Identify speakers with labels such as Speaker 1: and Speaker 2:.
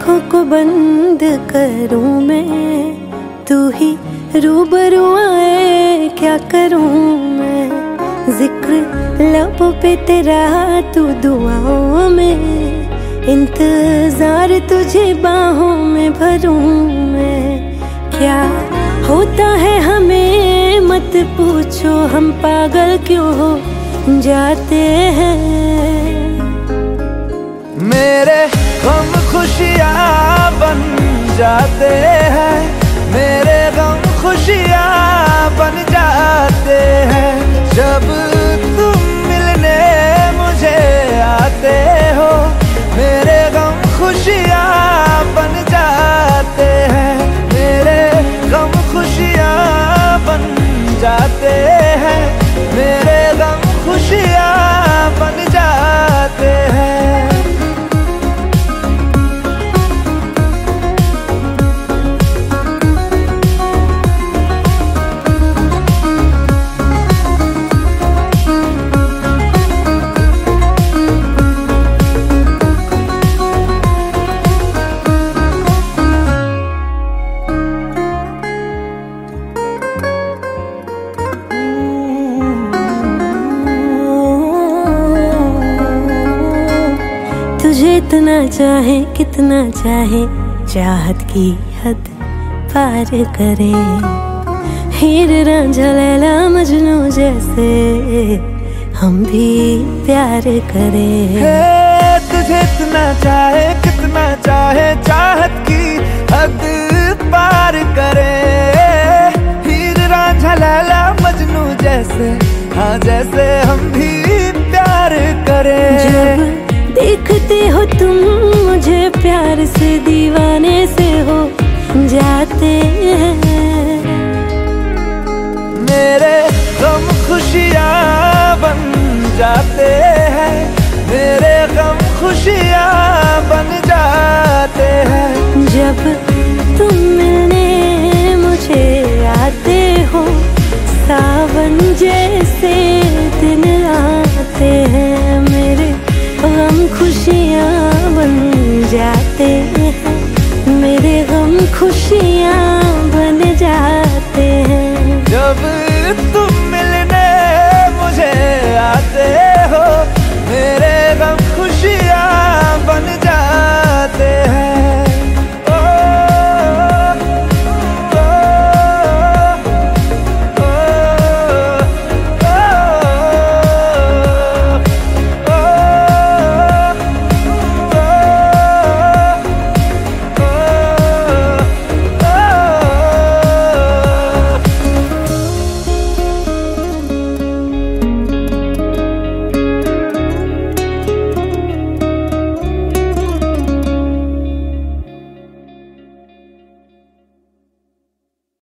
Speaker 1: आँखों को बंद करूं मैं, तू ही रूबरू आए क्या करूं मैं। जिक्र लबों पे तेरा तू दुआओं में, इंतजार तुझे बाहों में भरूं मैं। क्या होता है हमें मत पूछो, हम पागल क्यों हो जाते हैं।
Speaker 2: मेरे गम खुशियाँ बन जाते हैं, मेरे गम खुशियाँ बन जाते हैं। जब तुम मिलने मुझे आते हो, मेरे गम खुशियाँ बन जाते हैं, मेरे गम खुशियाँ बन जाते हैं, मेरे गम खुशियाँ बन जाते हैं।
Speaker 1: तुझे इतना चाहे कितना चाहे, चाहत की हद पार करे। हीर रांझा लैला मजनू जैसे हम भी प्यार करें।
Speaker 2: तुझे इतना चाहे कितना चाहे, चाहत की हद पार करे। हीर रांझा लैला मजनू जैसे, हाँ जैसे हम भी प्यार करें।
Speaker 1: जब देखते हो तुम मुझे प्यार से दीवाने से हो जाते हैं।
Speaker 2: मेरे गम खुशियाँ बन जाते हैं, मेरे गम खुशियाँ बन जाते हैं।
Speaker 1: जब तुम मिलने मुझे आते हो, सावन जैसे दिन आते हैं, मेरे गम खुशियाँ बन जाते